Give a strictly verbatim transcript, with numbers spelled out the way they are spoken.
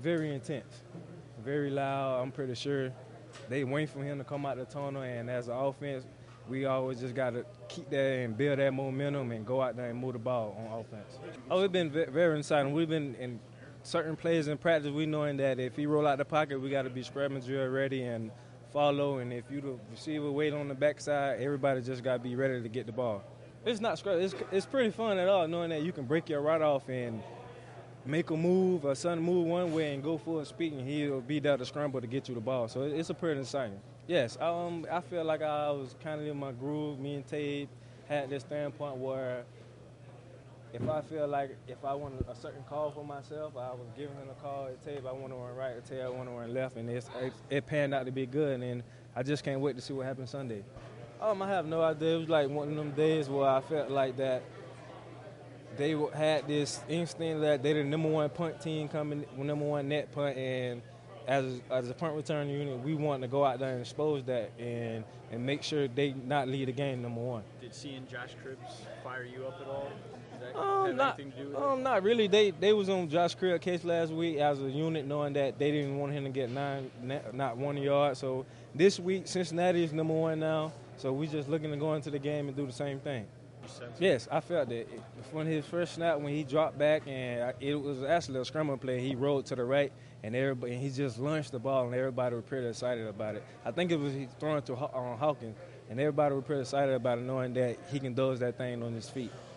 very intense, very loud. I'm pretty sure they wait for him to come out the tunnel, and as an offense, we always just got to keep that and build that momentum and go out there and move the ball on offense. Oh, it's been very exciting. We've been in certain plays in practice. We knowing that if he roll out the pocket, we got to be scramble drill ready and follow. And if you the receiver wait on the backside, everybody just got to be ready to get the ball. It's not scramble. It's, it's pretty fun at all knowing that you can break your right off and make a move, or son move one way and go full speed, and he'll be there to scramble to get you the ball. So it's a pretty exciting. Yes, um, I feel like I was kind of in my groove. Me and Tate had this standpoint where if I feel like if I want a certain call for myself, I was giving him a call at Tate. I want to run right, at Tate I want to run left, and it's, it, it panned out to be good. And I just can't wait to see what happens Sunday. Um, I have no idea. It was like one of them days where I felt like that they had this instinct that they're the number one punt team coming, number one net punt, and as as a punt return unit, we want to go out there and expose that and and make sure they not lead the game number one. Did seeing Josh Cribbs fire you up at all? Did that um, have not, anything to do with um, it? Not really. They they was on Josh Cribbs' case last week as a unit, knowing that they didn't want him to get nine, not one yard. So this week, Cincinnati is number one now. So we just looking to go into the game and do the same thing. Yes, I felt that. When his first snap, when he dropped back, and it was actually a scramble play, he rolled to the right, and everybody, and he just launched the ball, and everybody was pretty excited about it. I think it was he throwing to on Hawkins, and everybody was pretty excited about it, knowing that he can dodge that thing on his feet.